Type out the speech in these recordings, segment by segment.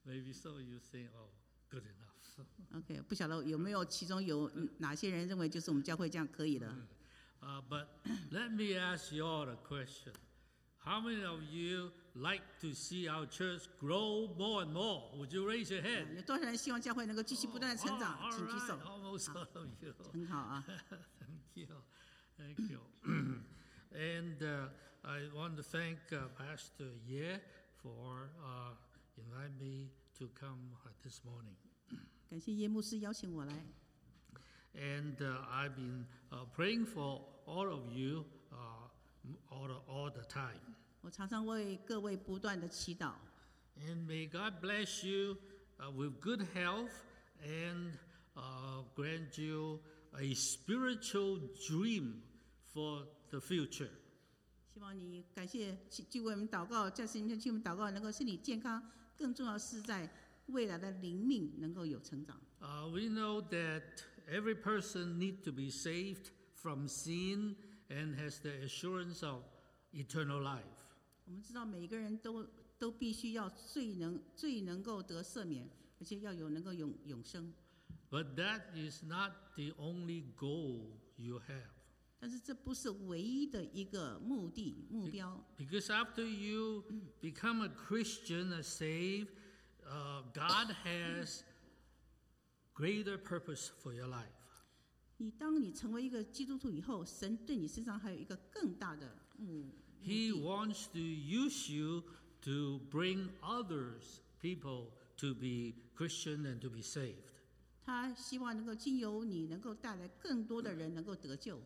Maybe some of you think, oh, good enough. OK， 不晓得有没有其中有哪些人认为就是我们教会这样可以了。 But let me ask you all a question. How many of you like to see our church grow more and more? Would you raise your hand? 有多少人希望教会能够继续不断的成长？请举手。 Almost all of you. 很好啊。 Thank you. Thank you. And I want to thank Pastor Ye for inviting me to come this morning. 感谢叶牧师邀请我来。 And I've been praying for all of you all the time. 我常常为各位不断的祈祷。 And may God bless you with good health and grant you a spiritual dream for the future. 希望你感谢去为我们祷告，在神面前去我们祷告，能够身体健康，更重要是在未来的灵命能够有成长。 We know that every person needs to be saved from sin and has the assurance of eternal life. 我们知道每个人都必须要最能够得赦免，而且要能够永生。 But that is not the only goal you have. 但是这不是唯一的一个目标。 Because after you become a Christian, a saved, God has greater purpose for your life. 当你成为一个基督徒以后，神对你身上还有一个更大的目的。 He wants to use you to bring others, people, to be Christian and to be saved. 他希望能够经由你，能够带来更多的人能够得救。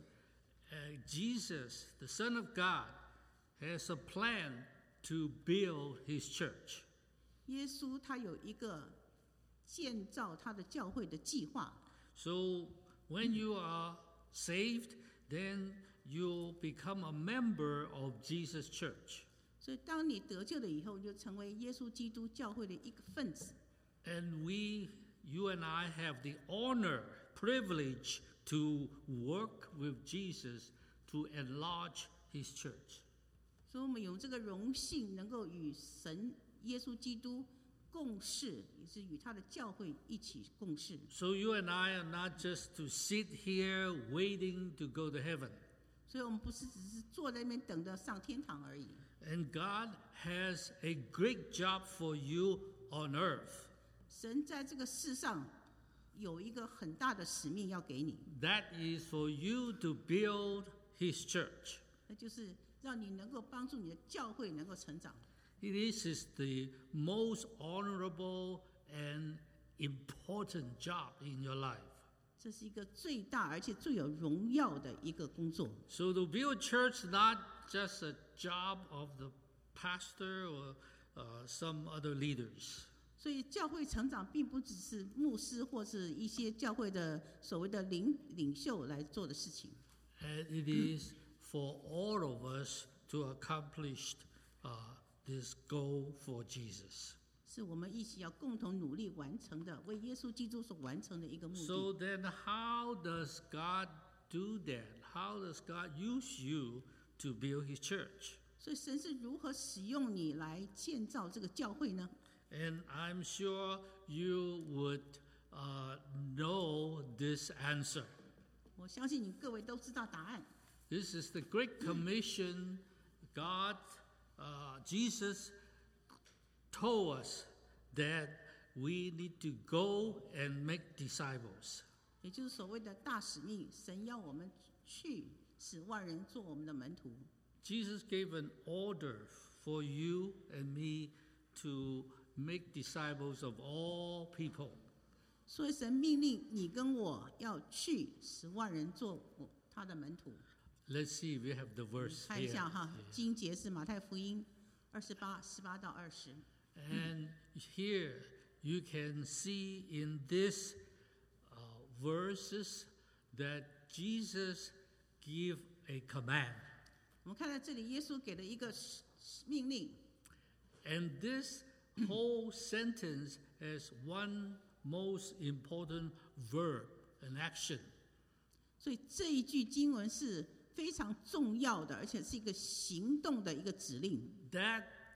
Jesus, the Son of God, has a plan to build His church. 耶稣他有一个建造他的教会的计划。 So when you are saved, then you become a member of Jesus' church. 所以当你得救了以后，你就成为耶稣基督教会的一个分子。 And you and I have the honor, privilege to work with Jesus to enlarge His church. 所以我们有这个荣幸，能够与神耶稣基督共事，也是与他的教会一起共事。 So you and I are not just to sit here waiting to go to heaven. 所以我们不是只是坐在那边等着上天堂而已。 And God has a great job for you on earth. 神在这个世上有一个很大的使命要给你。 That is for you to build His church. 那就是让你能够帮助你的教会能够成长。 This is the most honorable and important job in your life. 这是一个最大而且最有荣耀的一个工作。 So to build church not just a job of the pastor or some other leaders. 所以教会成长并不只是牧师或是一些教会的所谓的领袖来做的事情。 And it is for all of us to accomplish this goal for Jesus. 是我们一起要共同努力完成的，为耶稣基督所完成的一个目的。 So then how does God do that? How does God use you to build His church? 所以神是如何使用你来建造这个教会呢？ And I'm sure you would know this answer. 我相信你各位都知道答案。 This is the Great Commission. Jesus told us that we need to go and make disciples. 也就是所谓的大使命，神要我们去使万人做我们的门徒。 Jesus gave an order for you and me to make disciples of all people. 所以神命令你跟我要去使万人做他的门徒。 Let's see if we have the verse 看一 here. 下哈，经节是马太福音28:18到20。 And here you can see in this verses that Jesus gave a command. 我们看到这里，耶稣给了一个命令。 And this whole sentence has one most important verb, an action. 所以这一句经文是非常重要的，而且是一个行动的一个指令。 That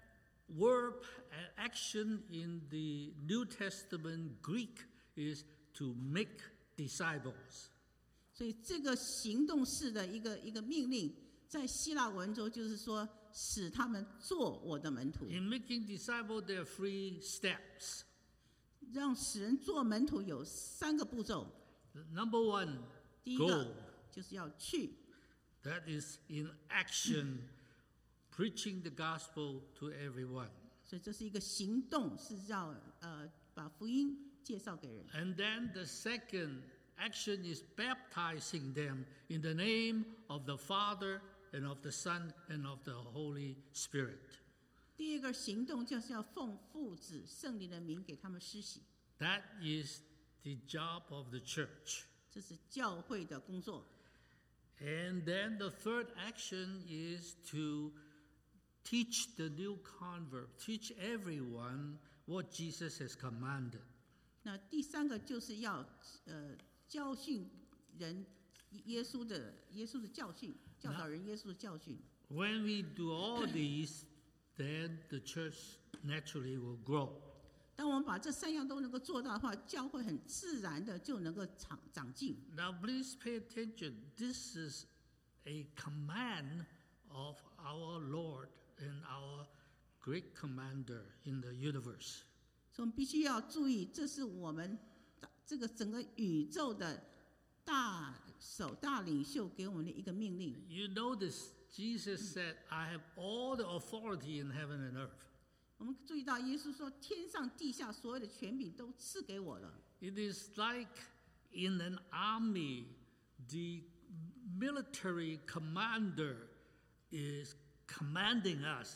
verb and action in the New Testament Greek is to make disciples. 所以这个行动式的一个命令，在希腊文中就是说，使他们做我的门徒。 In making disciples, there are 3 steps. 让使人做门徒有3个步骤。 Number 1, 第一 go. 个就是要去， That is in action, preaching the gospel to everyone. 所以这是一个行动，是要把福音介绍给人。 And then the second action is baptizing them in the name of the Father and of the Son and of the Holy Spirit. 第二个行动就是要奉父子圣灵的名给他们施洗， That is the job of the church. 这是教会的工作。 And then the third action is to teach the new convert, teach everyone what Jesus has commanded. 那第3个就是要教训人耶稣的教训，教导人耶稣的教训。 When we do all these, then the church naturally will grow. 当我们把这3样都能够做到的话，教会很自然的就能够长进。 Now please pay attention. This is a command of our Lord and our great commander in the universe. 所以我们必须要注意，这是我们这个整个宇宙的大领袖给我们的一个命令。 You notice Jesus said, I have all the authority in heaven and earth. 我们注意到耶稣说：“天上地下所有的权柄都赐给我了。” It is like in an army, the military commander is commanding us.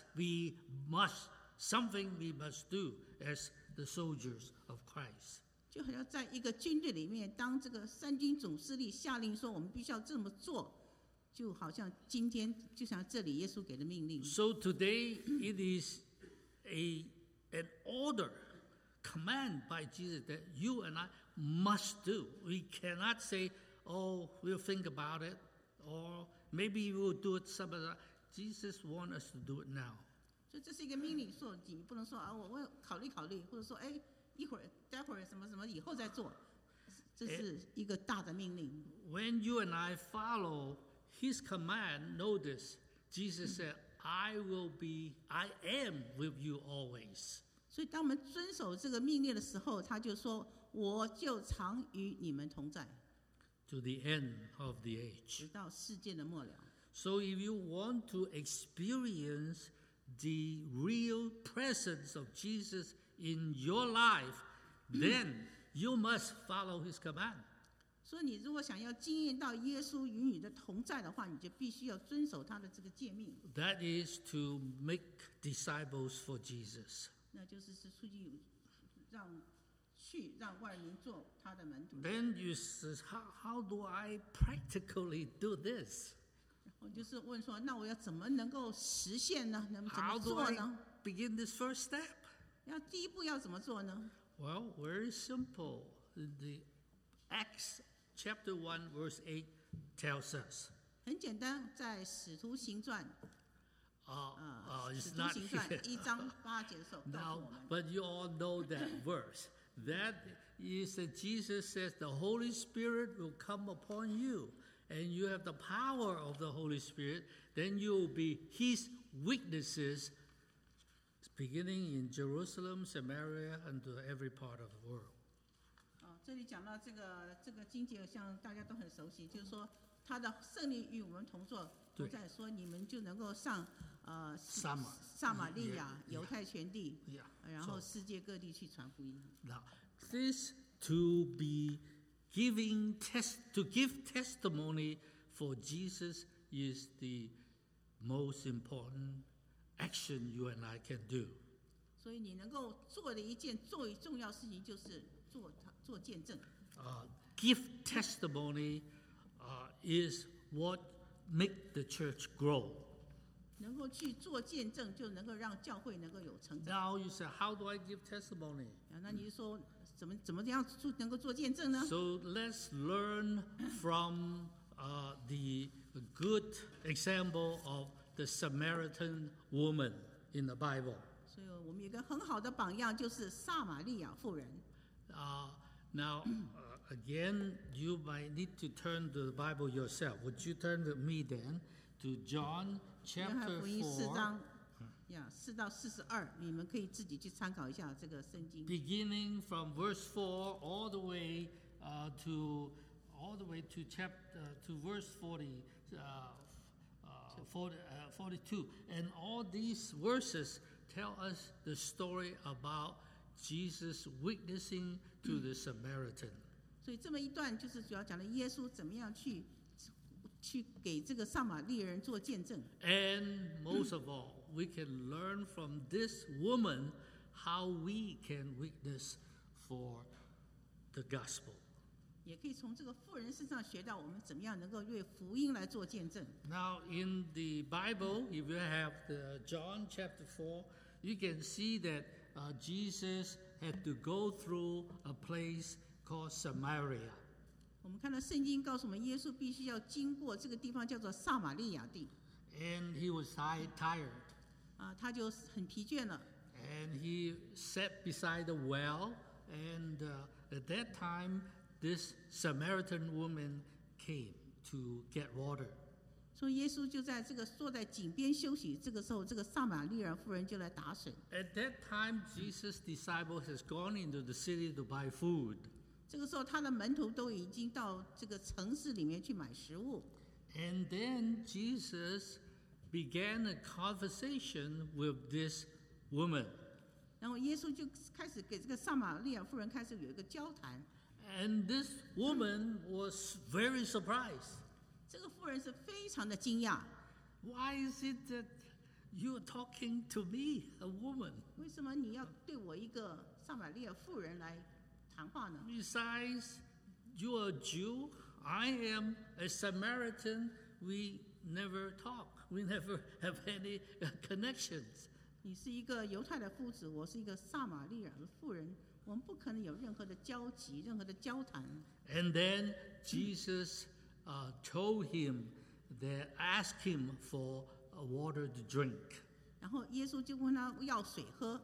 Something we must do as the soldiers of Christ. 就好像在一个军队里面，当这个三军总司令下令说我们必须要这么做，就好像今天就像这里耶稣给的命令。 So today it is an order, command by Jesus that you and I must do. We cannot say, oh, we'll think about it, or maybe we'll do it some other. Jesus wants us to do it now. 所以这是一个命令，说你不能说啊，我考虑考虑，或者说哎，待会儿什么什么以后再做，这是一个大的命令。 When you and I follow His command, notice Jesus said, I am with you always. 所以当我们遵守这个命令的时候，他就说：“我就常与你们同在， To the end of the age. 直到世界的末了。” So if you want to experience the real presence of Jesus in your life, then you must follow His command. 所以你如果想要经验到耶稣与你的同在的话，你就必须要遵守他的这个诫命， That is to make disciples for Jesus. 那就是出去让外人做他的门徒。 Then you say, how do I practically do this? 我就是问说，那我要怎么能够实现呢？怎么 How do 做 I 呢？ begin this first step? 第一步要怎么做呢？ Well, very simple. The Acts chapter 1 verse 8 tells us. 很简单，在使徒行传 It's 使徒 not 行传 here. 1章8节的时候告诉 Now, 我们， but you all know that verse. That is that Jesus says the Holy Spirit will come upon you, and you have the power of the Holy Spirit. Then you will be His witnesses, beginning in Jerusalem, Samaria, and to every part of the world. 这里讲到这个经节，像大家都很熟悉，就是说他的圣灵与我们同在，说你们就能够上撒玛利亚、犹太全地，然后世界各地去传福音。 Now, this to give testimony for Jesus is the most important action you and I can do. 所以你能够做的一件最重要事情就是做见证。 Give testimony is what make the church grow. 能够去做见证，就能够让教会能够有成长。 Now you say, how do I give testimony? 那你就说怎么样能够做见证呢？ So let's learn from the good example of the Samaritan woman in the Bible. 所以我们有一个很好的榜样，就是撒玛利亚妇人。 Now, again, you might need to turn to the Bible yourself. Would you turn with me then to John 约翰 chapter 福音4 4, 章4到42，你们可以自己去参考一下这个圣经。 beginning from verse 4 all the way to verse 42. And all these verses tell us the story about Jesus witnessing to the Samaritan. 所以这么一段就是主要讲的耶稣怎么样去给这个撒玛利人做见证。 And most of all, we can learn from this woman how we can witness for the gospel. 也可以从这个妇人身上学到我们怎么样能够为福音来做见证。 Now, in the Bible, if you have the John chapter 4, you can see that Jesus had to go through a place called Samaria. 我们看到圣经告诉我们，耶稣必须要经过这个地方叫做撒玛利亚地。 And he was tired. 他就很疲倦了。 And he sat beside the well. And at that time, this Samaritan woman came to get water. 所以耶稣就在这个坐在井边休息。这个时候，这个撒玛利亚妇人就来打水。 At that time, Jesus' disciples has gone into the city to buy food. 这个时候，他的门徒都已经到这个城市里面去买食物。 And then Jesus began a conversation with this woman. 然后耶稣就开始给这个撒玛利亚妇人开始有一个交谈。 And this woman was very surprised. 这个妇人是非常的惊讶。 Why is it that you're talking to me, a woman? 为什么你要对我一个撒玛利亚妇人来谈话呢？ Besides, you're a Jew, I am a Samaritan. We never talk. We never have any connections. 你是一个犹太的夫子，我是一个撒玛利亚的妇人，我们不可能有任何的交集，任何的交谈。 And then Jesus told him that asked him for water to drink. 然后耶稣就问他要水喝。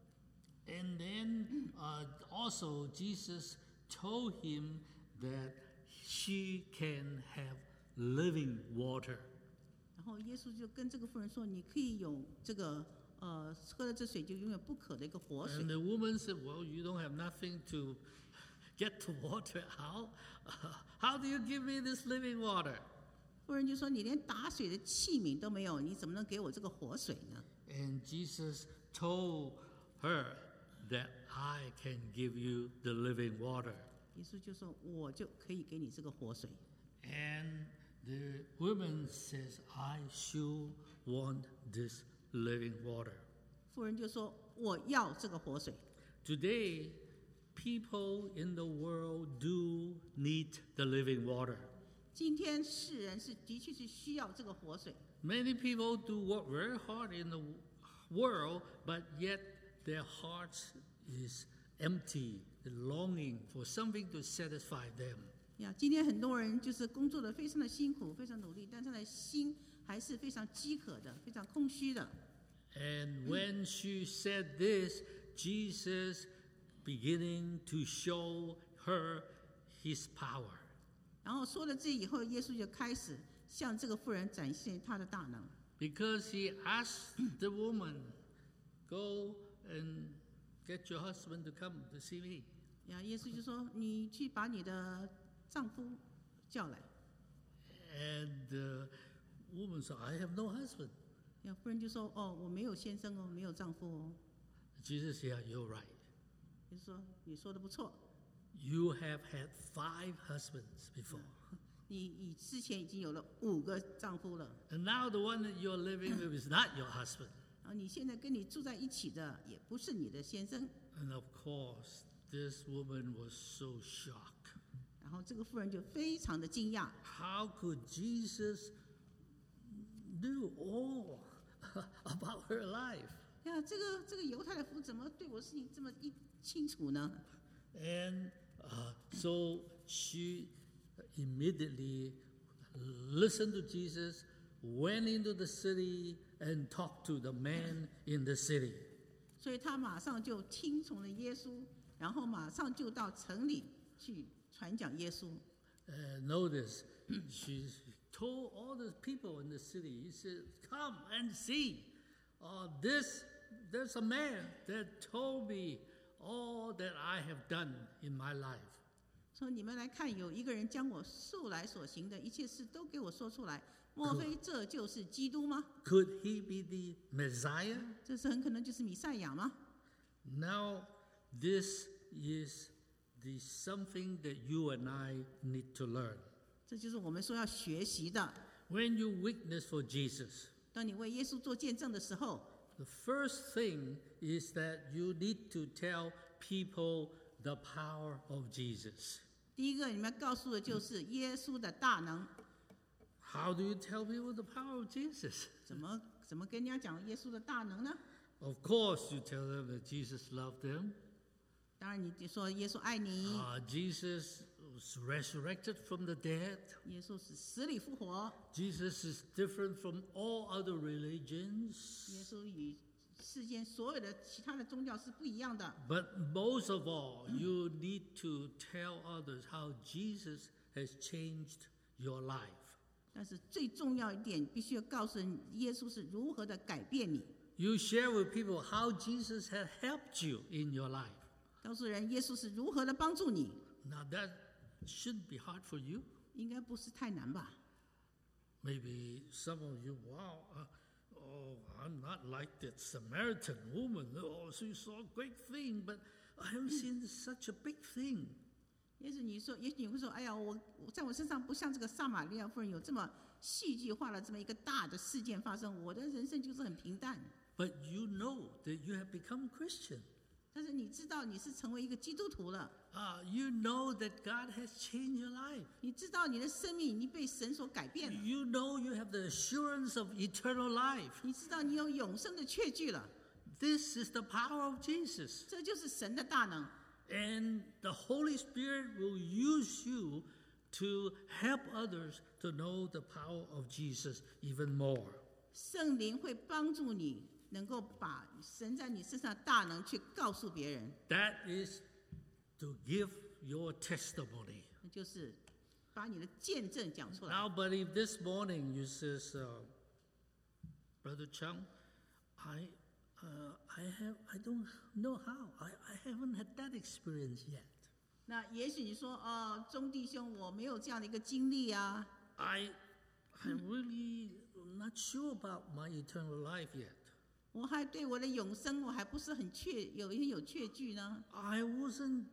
And then also Jesus told him that she can have living water. 然后耶稣就跟这个妇人说：“你可以有这个喝了这水就永远不渴的一个活水。” And the woman said, "Well, you don't have nothing to get the water out. How do you give me this living water?" 妇人就说：“你连打水的器皿都没有，你怎么能给我这个活水呢？” And Jesus told her that I can give you the living water. 耶稣就说：“我就可以给你这个活水。” And the woman says, "I sure want this living water." 妇人就说：“我要这个活水。” Today, people in the world do need the living water. 今天世人的确是需要这个活水。 Many people do work very hard in the world, but yet their hearts is empty, longing for something to satisfy them. 今天很多人就是工作的非常的辛苦，非常努力，但他的心还是非常饥渴的，非常空虚的。 And when she said this, Jesus beginning to show her his power. 然后说了这以后，耶稣就开始向这个妇人展现他的大能。 Because he asked the woman, "Go and get your husband to come to see me." 耶稣就说：“你去把你的丈夫叫来。” And the woman said, "I have no husband." 妇人就说：“哦，我没有先生哦，没有丈夫哦。” Jesus said, "Yeah, you're right. 耶稣说：“你说的不错， You have had 5 husbands before. 你之前已经有了5个丈夫了， And now the one that you're living with is not your husband." 然后你现在跟你住在一起的也不是你的先生。” And of course, this woman was so shocked. 然后这个妇人就非常的惊讶， How could Jesus know all about her life? 这个犹太的夫怎么对我事情这么一清楚呢？ And so she immediately listened to Jesus, went into the city, and talked to the man in the city. 所以他马上就听从了耶稣，然后马上就到城里去传讲耶稣。 Notice, she told all the people in the city, he said, "Come and see. There's a man that told me all that I have done in my life." 说你们来看，有一个人将我素来所行的一切事都给我说出来，莫非这就是基督吗？ Could he be the Messiah? 这是很可能就是弥赛亚吗？ Now, this is something that you and I need to learn. 这就是我们说要学习的。 When you witness for Jesus, 当你为耶稣做见证的时候， the first thing is that you need to tell people the power of Jesus. 第一个你们要告诉的就是耶稣的大能。 How do you tell people the power of Jesus? 怎么跟人家讲耶稣的大能呢？ Of course, you tell them that Jesus loved them. 当然，你说耶稣爱你， Jesus was resurrected from the dead. 耶稣是死里复活， Jesus is different from all other religions. 耶稣与世间所有的其他的宗教是不一样的。 But most of all, you need to tell others how Jesus has changed your life. 但是最重要一点，必须要告诉人耶稣是如何的改变你， You share with people how Jesus has helped you in your life. 告诉人耶稣是如何的帮助你， Now that shouldn't be hard for you. 应该不是太难吧？ Maybe some of you, wow, I'm not like that Samaritan woman. Oh, she saw a great thing, but I haven't seen such a big thing. 也许你会说，哎呀，我在我身上不像这个撒玛利亚妇人有这么戏剧化的这么一个大的事件发生，我的人生就是很平淡。 But you know that you have become Christian. 但是你知道你是成为一个基督徒了， You know that God has changed your life. 你知道你的生命已经被神所改变了， You know you have the assurance of eternal life. 你知道你有永生的确据了， This is the power of Jesus. 这就是神的大能。 And the Holy Spirit will use you to help others to know the power of Jesus even more. 圣灵会帮助你，能够把神在你身上的大能去告訴別人， That is to give your testimony. 那就是把你的見證講出來。 Now, but if this morning you says, Brother Chung, I don't know how. I haven't had that experience yet. 那也許你說，鍾弟兄，我沒有這樣的一個經歷啊， I'm really not sure about my eternal life yet. 我還對我的永生我還不是很有確據呢。 I wasn't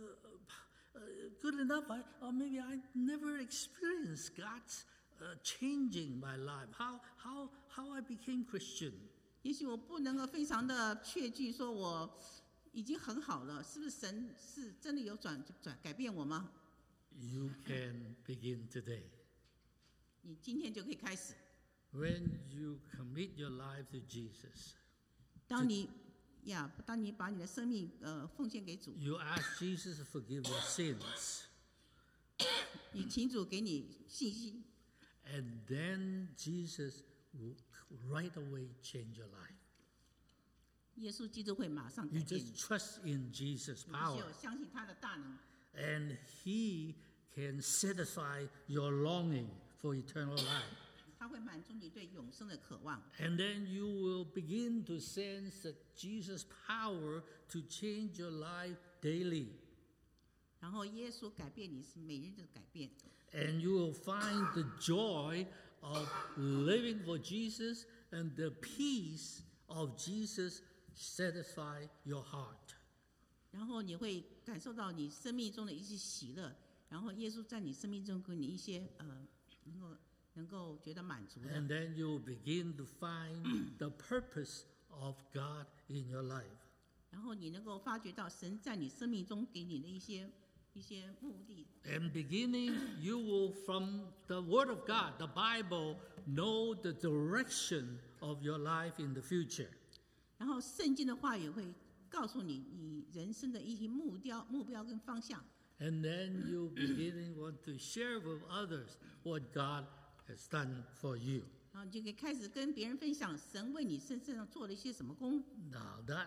good enough. Or maybe I never experienced God's changing my life. How I became Christian. 也許我不能夠非常的確據說我已經很好了，是不是神是真的有改變我嗎？ You can begin today. 你今天就可以開始。 When you commit your life to Jesus, 當你把你的生命奉獻給主， you ask Jesus to forgive your sins. 你請主給你信心， And then Jesus will right away change your life. 耶穌基督會馬上改 You 變你。 just trust in Jesus' 你只 power. 有相信他的大能， And He can satisfy your longing for eternal life. 他會滿足你對永生的渴望。 And then you will begin to sense that Jesus' power to change your life daily. 然後耶穌改變你是每日的改變， And you will find the joy of living for Jesus and the peace of Jesus satisfy your heart. 然後你會感受到你生命中的一些喜樂，然後耶穌在你生命中給你一些能夠覺得滿足的。 And then you will begin to find the purpose of God in your life. 然後你能夠發覺到神在你生命中給你的一些目的。 And beginning, you will, from the Word of God, the Bible, know the direction of your life in the future. 然後聖經的話也會告訴你你人生的一些目標跟方向。 And then you beginning want to share with others what God has done for you. 然後你就可以開始跟別人分享神為你身上做了一些什麼工。 Now that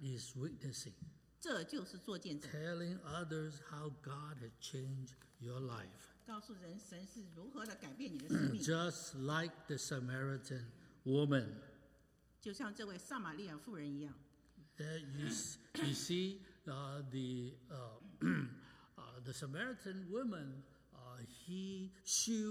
is witnessing. 这就是做见证， Telling others how God has changed your life. 告诉人神是如何的改变你的生命。 Just like the Samaritan woman. 就像这位撒玛利亚妇人一样， You see the Samaritan woman, she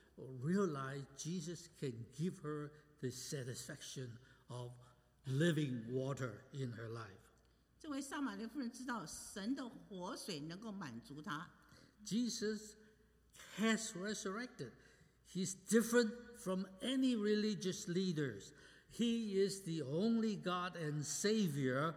realized Jesus can give her the satisfaction of living water in her life. 这位撒玛利亚妇人知道神的活水能够满足她。 Jesus has resurrected. He's different from any religious leaders. He is the only God and Savior.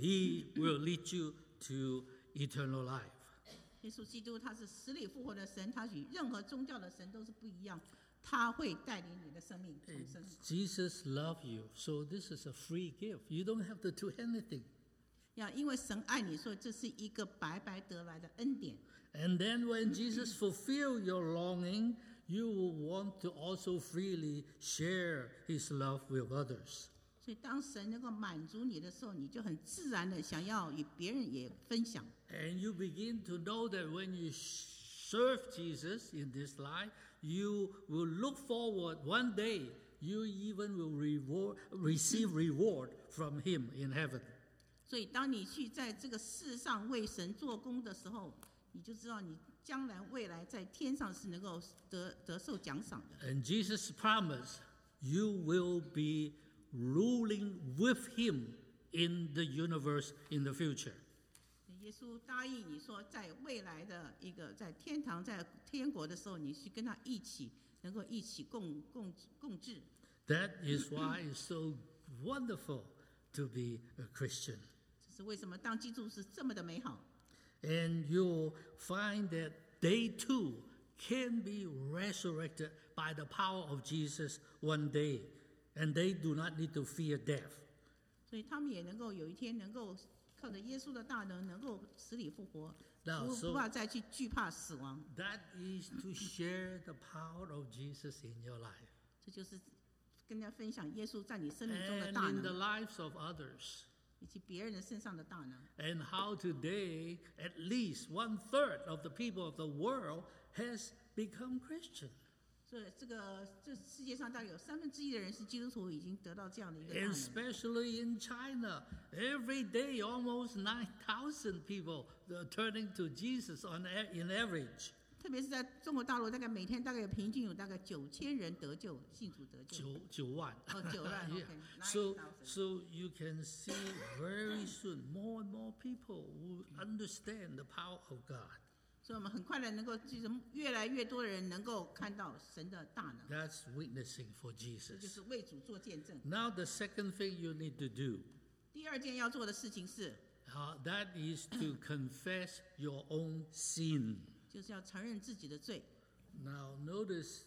He will lead you to eternal life. 耶稣基督他是死里复活的神，他与任何宗教的神都是不一样，他会带领你的生命重生。 Jesus loves you, so this is a free gift. You don't have to do anything. 因为神爱你，所以这是一个白白得来的恩典。 And then when Jesus fulfills your longing, you will want to also freely share his love with others. 所以当神能够满足你的时候，你就很自然的想要与别人也分享。 And you begin to know that when you serve Jesus in this life, you will look forward one day, you even will receive reward from him in heaven. 所以当你去在这个世上为神做工的时候，你就知道你将来未来在天上是能够得受奖赏的。 And Jesus promised, you will be ruling with him in the universe in the future. 耶稣答应你说，在未来的一个在天堂在天国的时候，你去跟他一起能够一起共治。 That is why it's so wonderful to be a Christian. 这是为什么当基督徒是这么的美好。 And you'll find that they too can be resurrected by the power of Jesus one day, and they do not need to fear death. 所以他们也能够有一天能够靠着耶稣的大能，能够死里复活，不怕再去惧怕死亡。 That is to share the power of Jesus in your life 这就是跟大家分享耶稣在你生命中的 and 大 in the 能， lives of others. 以及别人的身上的大能。 And how today at least 1/3 of the people of the world has become Christian. 所以这世界上大概有1/3的人是基督徒，已经得到这样的一个大 And 能。 especially in China, every day almost 9,000 people are turning to Jesus in average. 特别是在中国大陆，大概每天大概平均有大概9000人得救，信主得救。 9万. 哦，9万 Yeah. ，OK，9,000 So you can see very soon more and more people who understand the power of God. 所以我们很快的能够，就是越来越多的人能够看到神的大能， That's witnessing for 这就 Jesus. 是为主做见证。 Now the second thing you need to do, 第二件要做的事情是， that is to confess your own sin. 就是要承认自己的罪。 Now notice,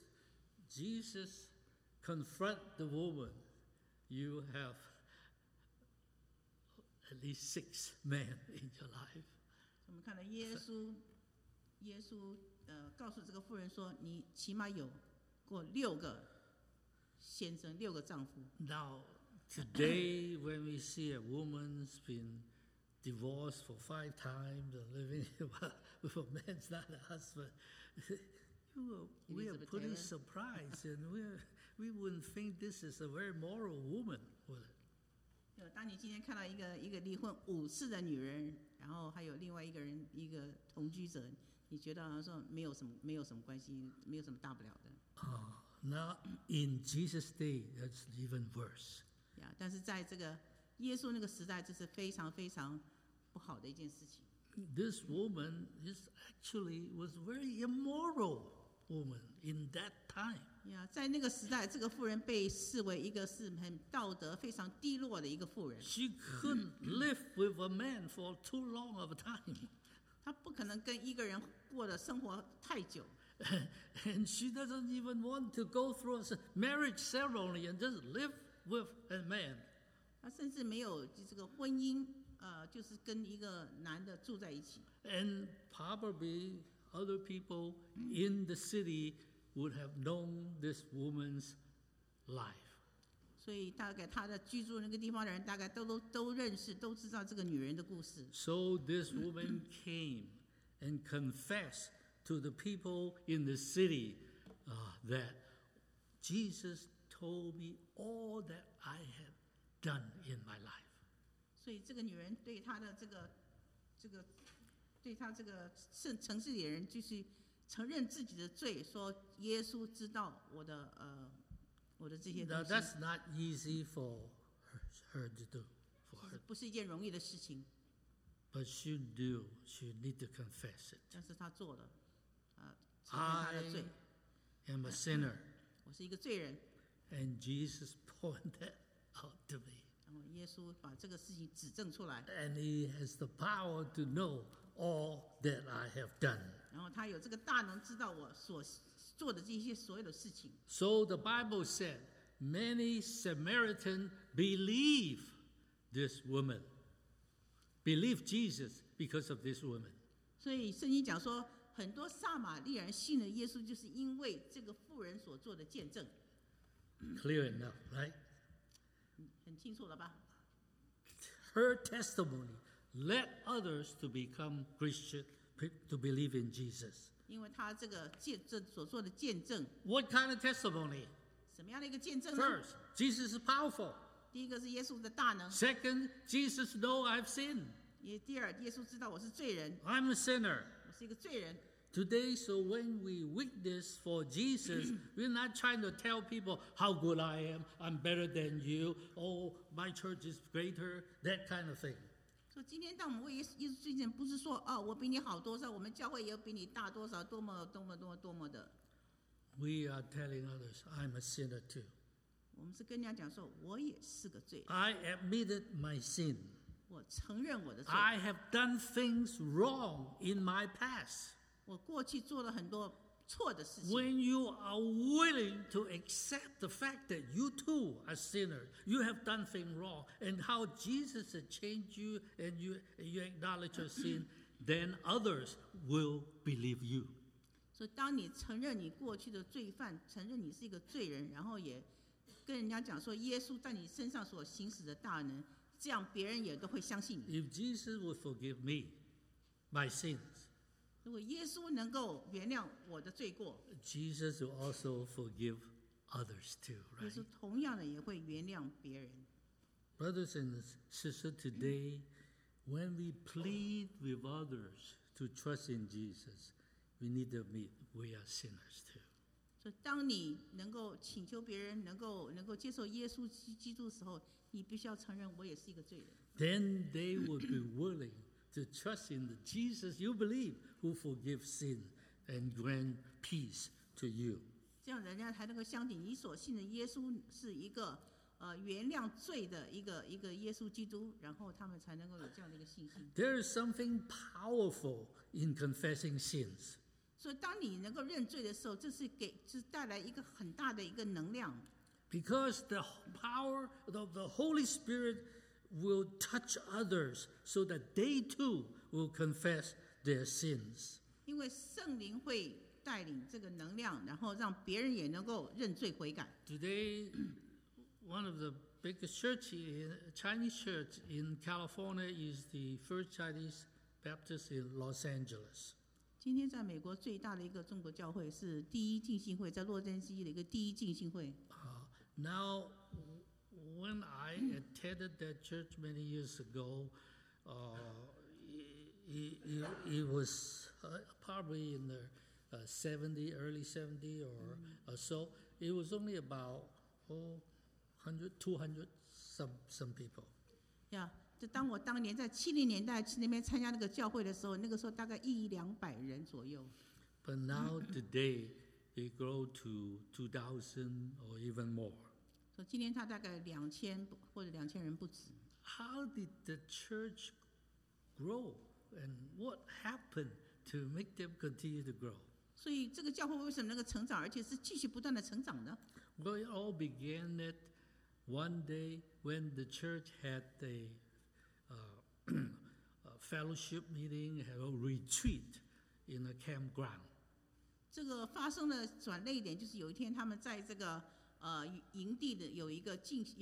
Jesus confront the woman. You have at least 6 men in your life. 我们看到耶稣告诉这个妇人说，你起码有过6个先生，6个丈夫。 Now, today when we see a woman's been divorced for 5 times and living with a man's not a husband, we are Elizabeth pretty Taylor. surprised, and we wouldn't think this is a very moral woman, would it? 当你今天看到一个离婚5次的女人，然后还有另外一个人一个同居者，你觉得好像说没有什么关系，没有什么大不了的。 Now, in Jesus' day, that's even worse. 但是在这个耶稣那个时代，这是非常非常不好的一件事情。 This woman was a very immoral woman in that time. 在那个时代，这个妇人被视为一个是很道德非常低落的一个妇人。 She couldn't live with a man for too long of a time. 她不可能跟一个人过的生活太久。 And she doesn't even want to go through a marriage ceremony and just live with a man. 她甚至没有这个婚姻，就是跟一个男的住在一起。 And probably other people in the city would have known this woman's life. 所以大概他的居住那个地方的人大概都认识，都知道这个女人的故事。 So this woman came and confessed to the people in the city that Jesus told me all that I have done in my life. 所以这个女人对她的对她这个城市里的人，就是承认自己的罪，说耶稣知道我的这些东 Now 西。 that's not easy for her to do. For her, 不是一件容易的事情， but she do. She need to confess it. 但是她做了，承认她的罪。 I am a sinner, 我是一个罪人， and Jesus pointed that out to me. 然后耶稣把这个事情指证出来， And He has the power to know all that I have done. 然后他有这个大能知道我所做的这些所有的事情。 So the Bible said, many Samaritans believe this woman, believe Jesus because of this woman. 所以圣经讲说，很多撒玛利亚人信了耶稣，就是因为这个妇人所做的见证。 Clear enough, right? 很清楚了吧？ Her testimony led others to become Christian, to believe in Jesus. 因为他这所做的见证， What kind of testimony? 什么样的一个见证呢？ First, Jesus is powerful. 第一个是耶稣的大能， Second, Jesus knows I've sinned. 第二，耶稣知道我是罪人， I'm a sinner. 我是一个罪人。 Today, so when we witness for Jesus, we're not trying to tell people how good I am, I'm better than you, oh, my church is greater, that kind of thing. 所以今天当我们为耶稣罪证，不是说我比你好多少，我们教会也有比你大多少，多么的。 We are telling others, I'm a sinner too. 我们是跟人家讲说，我也是个罪人， I admitted my sin. 我承认我的罪， I have done things wrong in my past. 我过去做了很多错的事情。 When you are willing to accept the fact that you too are sinners, you have done things wrong, and how Jesus has changed you, and you acknowledge your sin, then others will believe you. 所以当你承认你过去的罪犯，承认你是一个罪人，然后也跟人家讲说耶稣在你身上所行使的大能，这样别人也都会相信你。 If Jesus would forgive me my sins, 如果耶稣能够原谅我的罪过， Jesus will also forgive others too, 耶 right? 稣同样的也会原谅别人。 Brothers and sisters, today, when we plead with others to trust in Jesus, we need to admit we are sinners too. 所以当你能够请求别人能够接受耶稣基督的时候，你必须要承认我也是一个罪人。 Then they would be willing to trust in the Jesus you believe, who forgives sin and grant peace to you. 这样人家才能够相信你所信的耶稣是一个原谅罪的一个耶稣基督，然后他们才能够有这样的一个信心。 There is something powerful in confessing sins. 所以当你能够认罪的时候，这是带来一个很大的一个能量。 Because the power of the Holy Spirit will touch others so that they too will confess their sins. 因为圣灵会带领这个能量，然后让别人也能够认罪悔改。 Today, one of the biggest Chinese church in California is the First Chinese Baptist in Los Angeles. 今天在美国最大的一个中国教会是第一浸信会，在洛杉矶的一个第一浸信会。 Now, when I attended that church many years ago, it was probably in the early 70 or so. It was only about 100, 200 some people. 就当我当年在70年代去那边参加那个教会的时候，那个时候大概100-200人左右。 But now today, it grew to 2,000 or even more. 所以今天他大概2000或者2000人不止。 How did the church grow, and what happened to make them continue to grow? 所以这个教会为什么能够成长，而且是继续不断的成长呢？ Well, it all began that one day when the church had a fellowship meeting, had a retreat in a campground. 这个发生的转捩点就是有一天他们在这个营地的有一个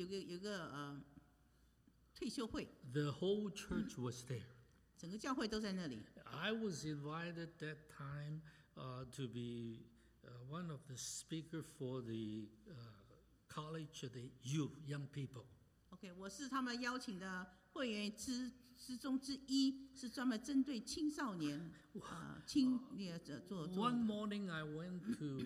退休会。 The whole church was there. 整个教会都在那里。 I was invited that time to be one of the speakers for the college of the youth, young people. OK， 我是他们邀请的会员之中之一，是专门针对青少年做。 One morning I went to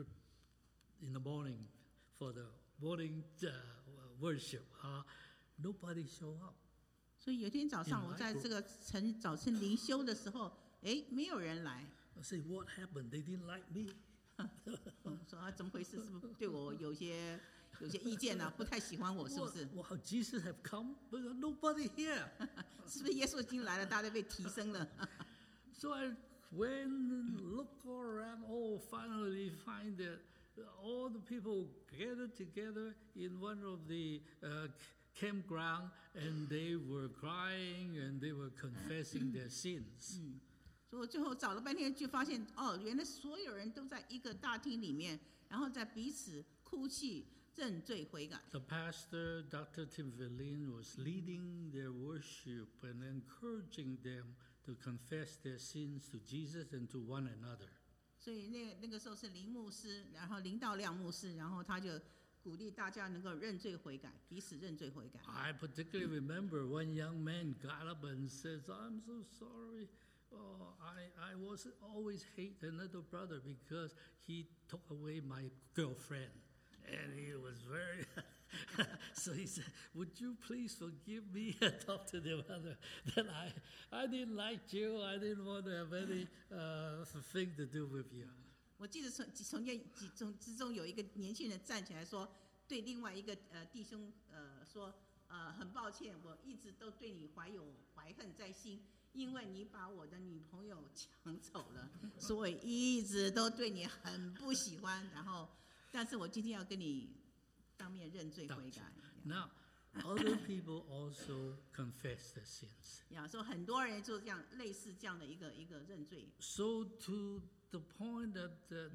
in the morning for the morning worship. Nobody showed up. 所以有天早上我在这个早晨灵修的时候，没有人来。 I say, what happened? They didn't like me. 我说怎么回事？是不是对我有些意见呢？不太喜欢我，是不是？ Wow, Jesus have come, but nobody here. 是不是耶稣已经来了，大家被提升了？ So I went and looked all around. Oh, finally find that all the people gathered together in one of the campground, and they were crying and they were confessing their sins. 所以我最后找了半天，就发现原来所有人都在一个大厅里面，然后在彼此哭泣、认罪悔改。 The pastor, Dr. Tim Verlin, was leading their worship and encouraging them to confess their sins to Jesus and to one another. 所以那个时候是林牧师，然后林道亮牧师，然后他就鼓励大家能够认罪悔改，彼此认罪悔改。 I particularly remember one young man got up and says, "I'm so sorry. Oh, I was always hate another brother because he took away my girlfriend." And he was very so he said, "Would you please forgive me?" I talked to the brother that I didn't like you. I didn't want to have any thing to do with you. 我记得从之中有一个年轻人站起来说，对另外一个弟兄说，很抱歉，我一直都对你怀恨在心，因为你把我的女朋友抢走了，所以一直都对你很不喜欢。然后，但是我今天要跟你当面认罪悔改。 Now, other people also confess their sins. 所以很多人就这样类似这样的一个认罪。 So to the point that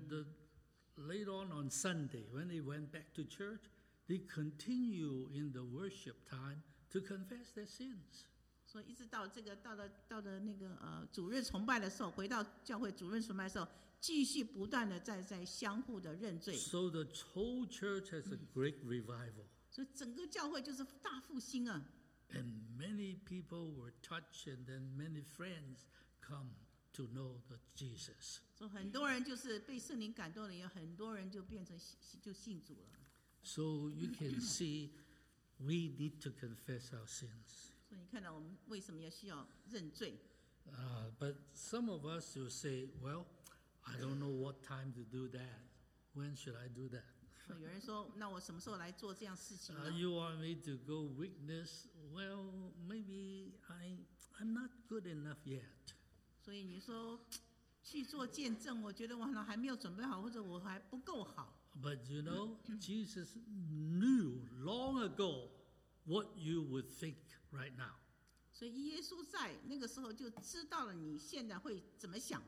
later on Sunday, when they went back to church, they continue in the worship time to confess their sins. 所以一直到了那个主日崇拜的时候，回到教会主日崇拜的时候，继续不断的在相互的认罪。 So the whole church has a great revival. 所以整个教会就是大复兴啊。 And many people were touched, and then many friends come to know the Jesus. 所以很多人就是被圣灵感动了，有很多人就变成就信主了。 So you can see, we need to confess our sins. 所以你看到我们为什么要需要认罪？ But some of us will say, "Well, I don't know what time to do that. When should I do that?" 所以有人说，那我什么时候来做这样事情呢？ You want me to go witness? Well, maybe I'm not good enough yet. 所以你说去做见证，我觉得我还没有准备好，或者我还不够好。 But you know, Jesus knew long ago what you would think right now. 所以耶稣在那个时候就知道了你现在会怎么想。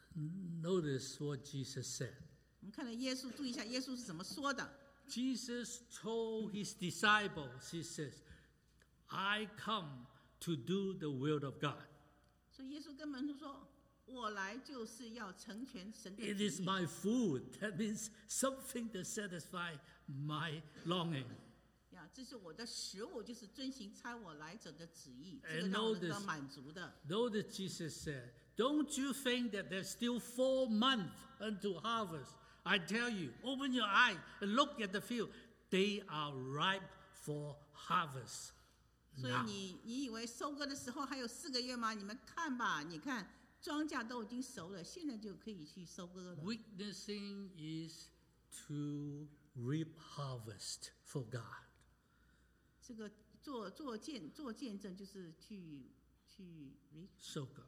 Notice what Jesus said. 我们看到耶稣，注意一下耶稣是怎么说的。 Jesus told his disciples, he says, "I come to do the will of God." 所以耶稣跟门徒说：“我来就是要成全神的旨意。” It is my food. That means something to satisfy my longing. 这是我的食物，就是遵行差我来者的旨意，这 And 个让我能够满足的。 Notice Jesus said, "Don't you think that there's still 4 months unto harvest? I tell you, open your eyes and look at the field. They are ripe for harvest." 所以你以为收割的时候还有4个月吗？你们看吧，你看庄稼都已经熟了，现在就可以去收割了。 Witnessing is to reap harvest for God. 这个做见证就是去收割。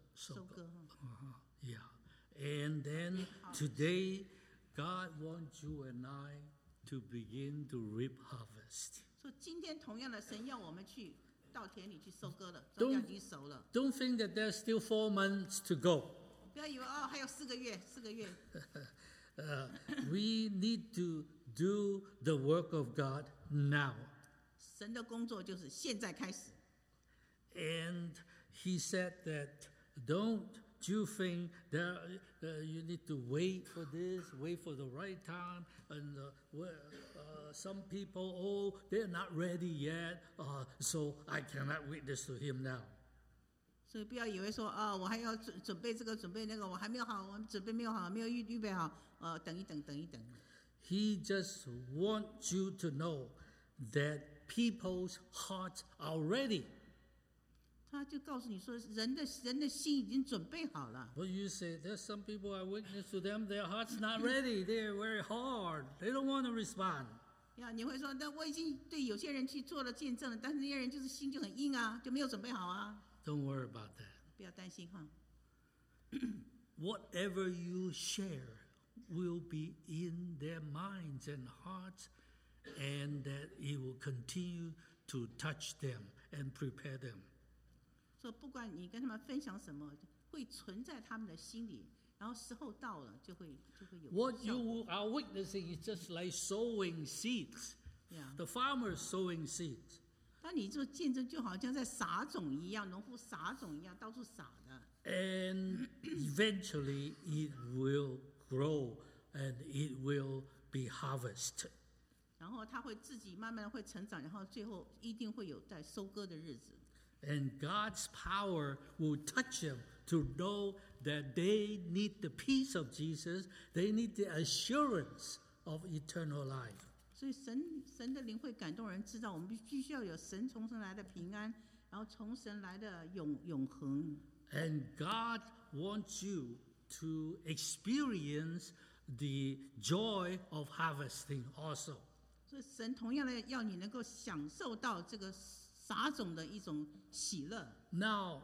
Yeah. And then today, God wants you and I to begin to reap harvest. 所以今天同样的，神要我们去到田里去收割了，庄稼已经熟了。 Don't think that there's still 4 months to go. 不要以为还有4个月。 We need to do the work of God now. 神的工作就是现在开始。 And he said that don't you think that you need to wait for this, wait for the right time, and some people, oh, they're not ready yet, so I cannot witness to him now. 所以不要以为说我还要准备这个准备那个，我还没有好，我准备没有好，没有预备好，等一等，等一等。 He just wants you to know that people's hearts are ready. 他就告诉你说，人的心已经准备好了。 But you say there's some people I witness to them, their heart's not ready. They're very hard. They don't want to respond. 你会说，但我已经对有些人去做了见证了，但是那些人就是心就很硬啊，就没有准备好啊。 Don't worry about that. 不要担心哈。 Whatever you share will be in their minds and hearts, and that it will continue to touch them and prepare them. 说不管你跟他们分享什么，会存在他们的心里，然后时候到了就会有 What 效果。 you are witnessing is just like sowing seeds. Yeah. The farmer is sowing seeds. 当你做见证，就好像在撒种一样，农夫撒种一样，到处撒的。 And eventually it will grow and it will be harvested. 然后他会自己慢慢的会成长，然后最后一定会有在收割的日子。 And God's power will touch them to know that they need the peace of Jesus. They need the assurance of eternal life. 所以神的灵会感动人，知道我们必须要有神从神来的平安，然后从神来的永恒。 And God wants you to experience the joy of harvesting also. 所以神同样的要你能够享受到这个撒种的一种喜乐。 Now,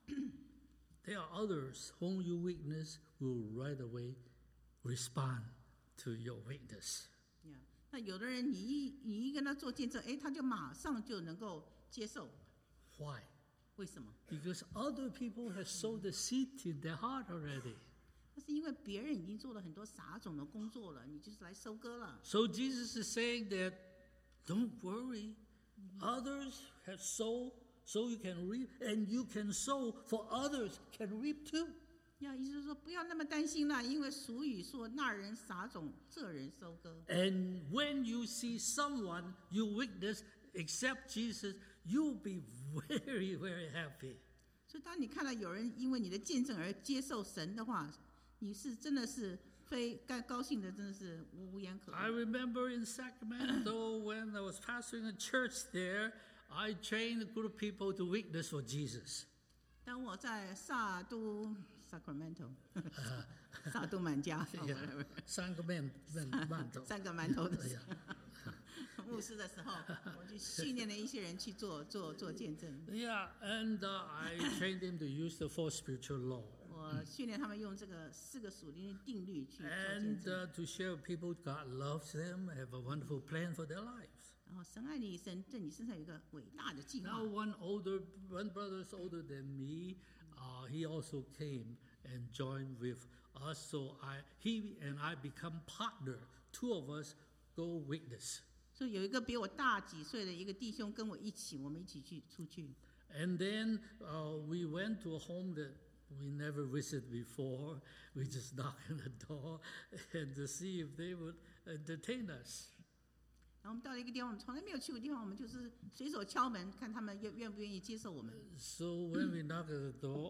there are others whom you witness will right away respond to your witness. 那有的人你一跟他做见证，他就马上就能够接受。 Why? 为什么？ Because other people have sowed the seed in their heart already. 那是因为别人已经做了很多撒种的工作了，你就是来收割了。 So Jesus is saying that don't worry. Others have sowed, so you can reap, and you can sow for others can reap too. 意思是说，不要那么担心啦，因为俗语说那人撒种，这人收割。 And when you see someone you witness accept Jesus, you'll be very, very happy. 所以当你看到有人因为你的见证而接受神的话，你是真的是非该高兴的，真的是无言可 I 言。 remember in Sacramento when I was pastoring a church there, I trained a group of people to witness for Jesus. 当我在萨都 Sacramento 萨都满家三个馒头。 三个馒头的时候牧师的时候，我就训练了一些人去做见证。 Yeah, and I trained them to use the four spiritual law. 我训练他们用这个4个属灵的定律去做见 And 证。 to share with people God loves them, have a wonderful plan for their lives. 然后神爱你，神在你身上有一个伟大的计划。 Now one brother is older than me. He also came and joined with us. So he and I become partner. Two of us go witness. 所以有一个比我大几岁的一个弟兄跟我一起，我们一起出去。 And then we went to a home that we never visited before. We just knocked on the door and to see if they would entertain us. 然后我们到了一个地方，我们从来没有去过的地方，我们就是随手敲门，看他们愿不愿意接受我们。 So when we knocked at the door,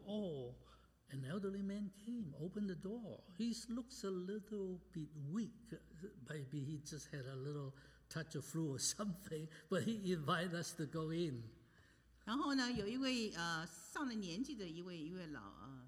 an elderly man came, opened the door. He looks a little bit weak. Maybe he just had a little touch of flu or something, but he invited us to go in. 然后呢，有一位上了年纪的一位一个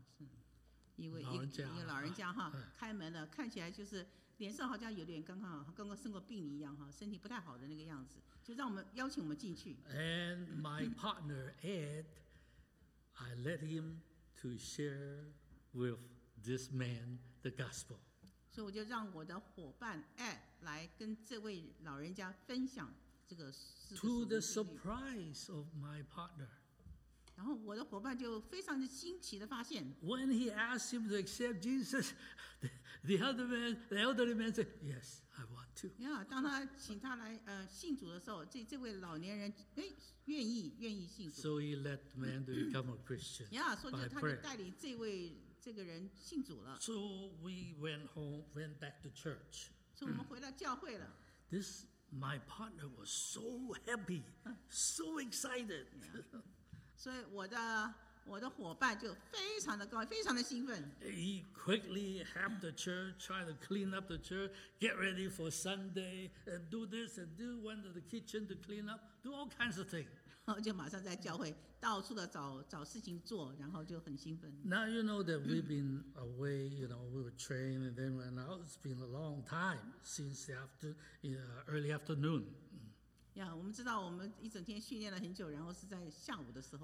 老人家哈，开门了，看起来就是脸上好像有点刚刚生过病一样哈，身体不太好的那个样子，就让我们邀请我们进去。 And my partner Ed, I let him to share with this man the gospel. 所以我就让我的伙伴来跟这位老人家分享这个4个属 To 灵 the 定律。 surprise of my partner, 然后我的伙伴就非常的新奇的发现， when he asked him to accept Jesus, the elderly man said, "Yes, I want to." 当他请他来信主的时候，这位老年人愿意信主。 So he led the man to become a Christian 所以 by 他就 prayer. 带领这个人信主了。 So we went back to church. 所以我们回到教会了。 My partner was so happy, so excited. 所以我的伙伴就非常的高兴，非常的兴奋。 He quickly helped the church, try to clean up the church, get ready for Sunday, and do this and went to the kitchen to clean up, do all kinds of things. 然后就马上在教会到处的找事情做，然后就很兴奋。 Now you know that we've been away, we were trained and then went out. It's been a long time since early afternoon. 我们知道我们一整天训练了很久，然后是在下午的时候。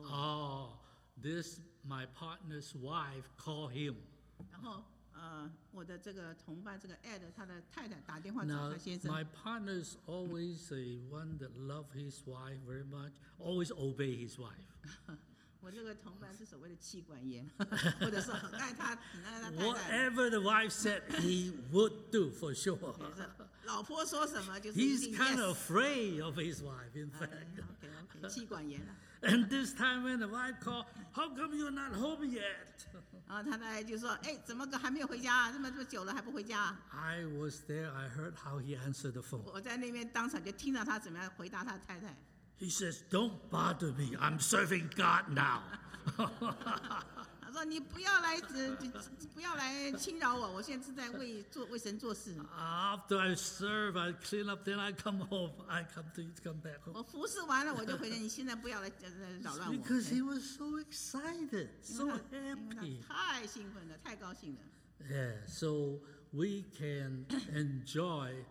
My partner's wife called him. 然后我的这个同伴这个 Ed 他的太太打电话找 Now 他先生。 my partner's always a one that love his wife very much, always obey his wife. 我这个同伴是所谓的妻管严，或者是很爱他，很爱他太太。 Whatever the wife said, he would do for sure. 老婆说什么就是一 He's 定 kind yes。 of afraid of his wife, in fact. OK， 妻管严了。 And this time when the wife called, "How come you're not home yet?" 然后他太太就说：“怎么个还没有回家？这么久了还不回家？” I was there. I heard how he answered the phone. 我在那边当场就听到他怎么样回答他太太。 He says, "Don't bother me. I'm serving God now." 他说：“你不要来侵扰我，我现在是在为神做事。 After I serve, I clean up, then I come home. I come back home. 我服侍完了我就回家，你现在不要来扰乱我。” Because he was so excited, 因 so 为 happy. 他太兴奋了，太高兴了。 Yeah, so we can enjoy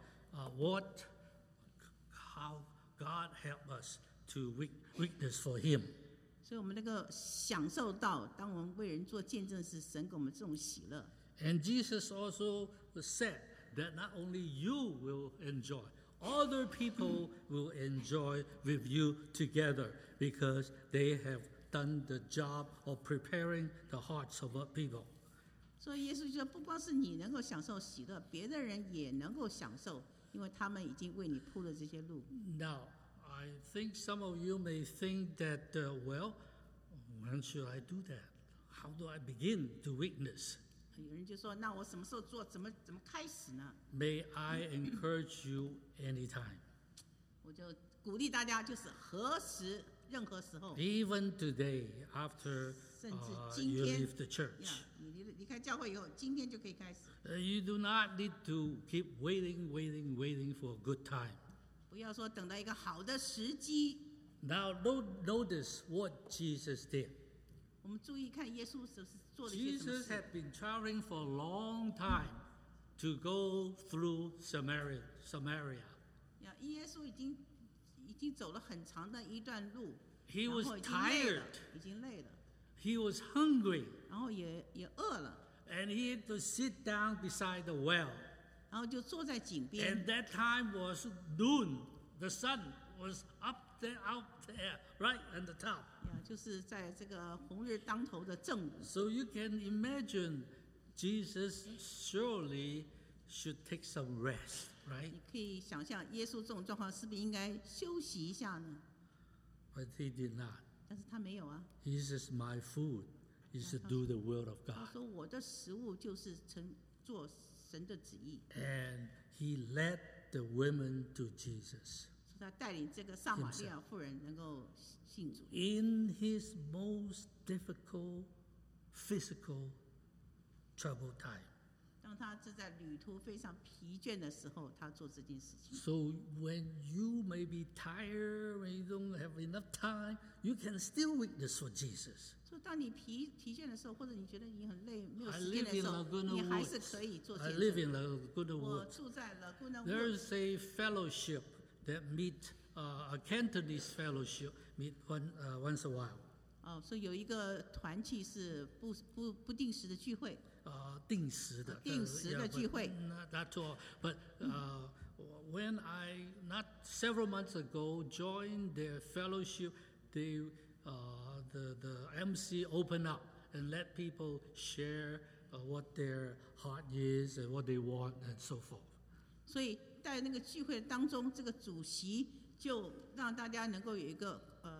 how God helped us to witness for Him. 所以我们能够享受到，当我们为人做见证时，神给我们这种喜乐。 And Jesus also said that not only you will enjoy, other people will enjoy with you together because they have done the job of preparing the hearts of our people. 所以耶稣就说，不光是你能够享受喜乐，别的人也能够享受，因为他们已经为你铺了这些路。 Now, I think some of you may think that, when should I do that? How do I begin to witness? 有人就说，那我什么时候做？怎么开始呢？ May I encourage you anytime. 我就鼓励大家，就是任何时候， Even today, after 甚至今 you 天 leave the church. 你离开教会以后，今天就可以开始。 You do not need to keep waiting for a good time. 不要说等到一个好的时机。 Now, notice what Jesus did. 我们注意看耶稣是做了些什么 Jesus 事。 had been traveling for a long time to go through Samaria. 耶稣已经走了很长的一段路， He 然 was 后已经累了 tired. 已经累了， He was hungry, 然后也饿了， and he had to sit down beside the well. 然后就坐在井边。 And that time was noon. The sun was out there, right at the top. 就是在这个红日当头的正午。 So you can imagine Jesus surely should take some rest, right? 你可以想象，耶稣这种状况是不是应该休息一下呢？ But he did not. 但是他没有啊。 He says, "My food is to do the will of 他 God." 说：“我的食物就是做神的旨意。” And he led the women to Jesus. 他带领这个撒玛利亚妇人能够信主。 In his most difficult physical troubled time. 当他是在旅途非常疲倦的时候，他做这件事情。 So when you may be tired, when you don't have enough time, you can still witness for Jesus. 所以当你疲倦的时候，或者你觉得你很累、没有 I 时间 live 的 in 时候， Laguna 你还是 Woods. 可以做 I 见 live 证。 in Laguna 我 Woods. 住在 Laguna Woods， There's a fellowship that meet, a Cantonese fellowship meet once a while. 所以有一个团契是不定时的聚会。 定时的聚会。 Not all, but when I not several months ago joined their fellowship, they the MC open up and let people share what their heart is and what they want and so forth. 所以在那个聚会当中，这个主席就让大家能够有一个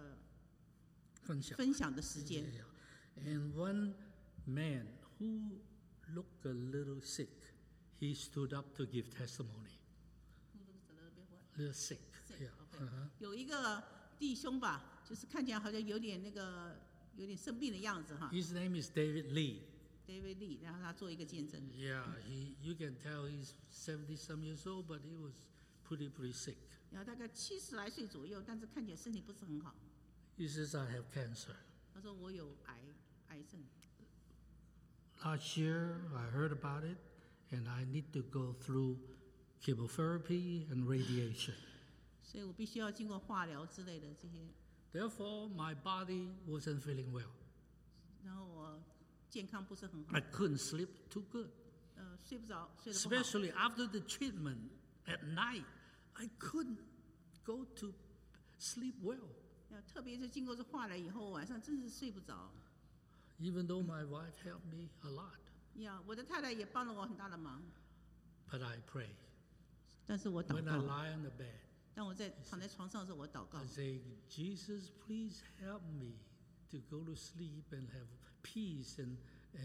分享的时间。 And one man who looked a little sick, he stood up to give testimony. A little sick. Yeah. 有一个弟兄吧，就是看起来好像有点生病的样子哈。 His name is David Lee. David Lee， 然后他做一个见证。 Yeah, you can tell he's 70-some years old, but he was pretty sick. 然后大概70来岁左右，但是看起来身体不是很好。 He says, I have cancer. 他说我有癌症。 Last year, I heard about it, and I need to go through chemotherapy and radiation. 所以我必须要经过化疗之类的这些。 Therefore, my body wasn't feeling well. 然后我健康不是很好。 I couldn't sleep too good. 睡不着，睡得不好。 Especially after the treatment at night, I couldn't go to sleep well. 特别是经过这化疗以后，晚上真是睡不着。 Even though my wife helped me a lot. 我的太太也帮了我很大的忙。 But I pray. 但是我祷告。 When I lie on the bed. 当我躺在床上的时候，我祷告。 I say, Jesus, please help me to go to sleep and have peace and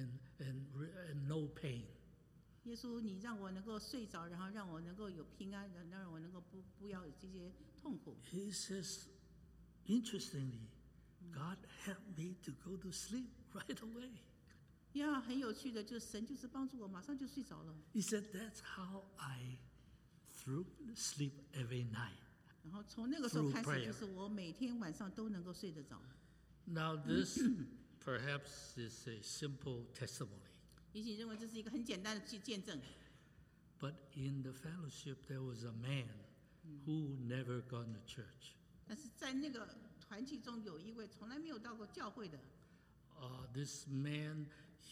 no pain. 耶稣，你让我能够睡着，然后让我能够有平安，让我能够不要有这些痛苦。 He says, interestingly, God helped me to go to sleep right away. 很有趣的，就是神就是帮助我，马上就睡着了。 He said, that's how I sleep every night. 然后从那个时候开始，就是我每天晚上都能够睡得着。 Now this perhaps is a simple testimony. 也许认为这是一个很简单的见证。 But in the fellowship, there was a man who never gone to church. 但是在那个团契中，有一位从来没有到过教会的。 This man,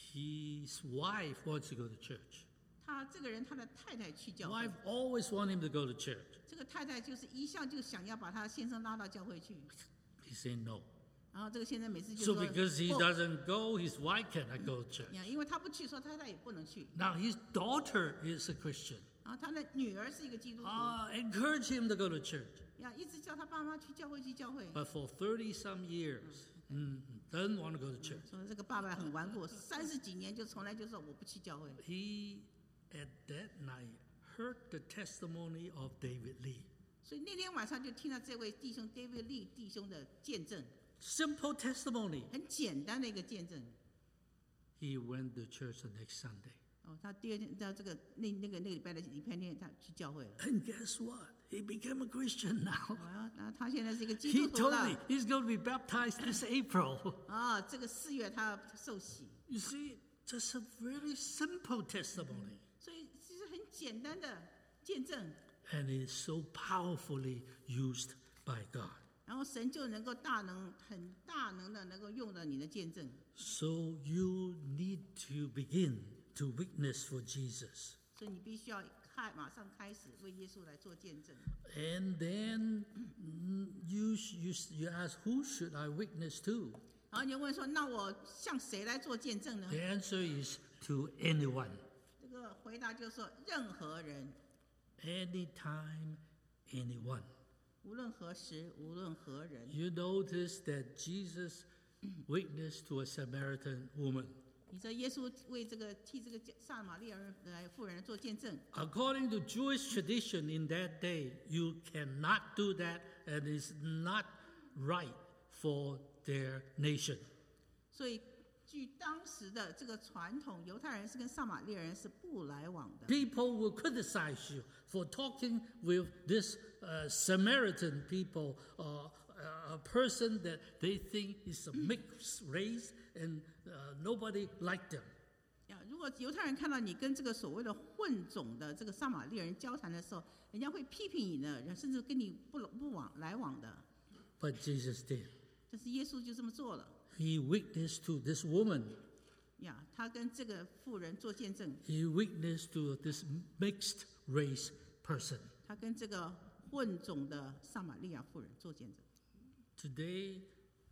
his wife wants to go to church. 他这个人，他的太太去教会。 Wife always want him to go to church. 这个太太就是一向就想要把他先生拉到教会去。 He said no. 然后这个先生每次就 So 说 because he doesn't go, his wife cannot go to church. 因为他不去，说太太也不能去。 Now his daughter is a Christian. 然后他的女儿是一个基督徒。 Encourage him to go to church. 一直叫他爸妈去教会。 But for 30-some years, doesn't want to go to church. 说这个爸爸很顽固，30几年就从来就说我不去教会。 He at that night heard the testimony of David Lee. 所以那天晚上就听到这位弟兄 David Lee 弟兄的见证。 Simple testimony. 很简单的一个见证。 He went to church the next Sunday. 他第二天到这个那个礼拜天他去教会了。 And guess what? He became a Christian now. 然后他现在是一个基 He 督徒 told 了。 me he's going to be baptized this April. 这个4月他受洗。 You see, just a very simple testimony. 所以其实很简单的见证。 And it's so powerfully used by God. 然后神就能够很大能的能够用到你的见证。 So you need to begin to witness for Jesus. 所以你必须要马上开始为耶稣来做见证。 And then you ask, who should I witness to? 然后你就问说，那我向谁来做见证呢？ The answer is to anyone. 这个回答就是说，任何人。 Anytime, anyone. 无论何时，无论何人。 You notice that Jesus witnessed to a Samaritan woman. 你说耶稣替这个撒玛利亚妇人做见证。 According to Jewish tradition in that day, you cannot do that, and it's not right for their nation. 所以据当时的这个传统，犹太人是跟撒玛利亚人是不来往的。 People will criticize you for talking with this Samaritan people, a person that they think is a mixed race, and nobody liked them. 如果犹太人看到你跟这个所谓的混种的这个撒玛利亚人交谈的时候，人家会批评你的，甚至跟你不来往的。 But Jesus did. 但是耶稣就这么做了。 He witnessed to this woman. 他跟这个妇人做见证。 He witnessed to this mixed race person. 他跟这个混种的撒玛利亚妇人做见证。 Today,